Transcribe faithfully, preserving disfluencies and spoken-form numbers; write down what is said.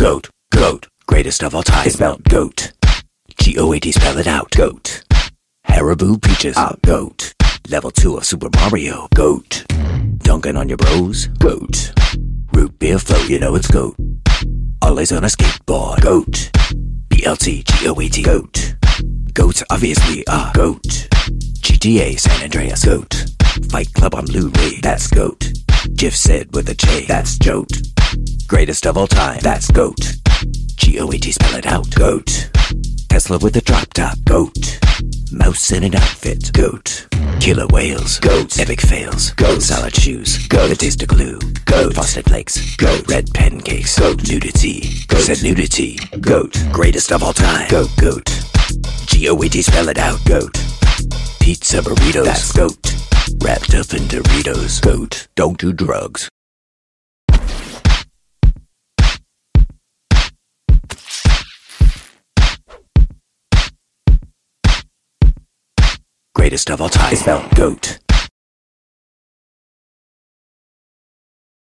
goat, goat. Greatest of all time. It's spelled goat. G O A T, spell it out. Goat. Haribo Peaches. Ah, goat. Level two of Super Mario. Goat. Dunking on your bros. Goat. Root beer float, you know it's goat. Always on a skateboard. Goat. B L T, G O A T. Goat. Goats obviously are goat. G T A San Andreas. Goat. Fight Club on Blu-ray. That's goat. Jif said with a J. That's jote. Greatest of all time. That's goat. G O A T, spell it out. Goat. Tesla with a drop top. Goat. Mouse in an outfit. Goat. Killer whales. Goat. Epic fails. Goat. Solid shoes. Goat. The taste of glue. Goat. Frosted flakes. Goat. Red pancakes. Goat. Nudity. Goat. Said nudity. Goat. Greatest of all time. Goat. Goat. G O A T, spell it out. Goat. Pizza burritos. That's goat. Wrapped up in Doritos. Goat. Don't do drugs. Greatest of all time. It's spelled goat.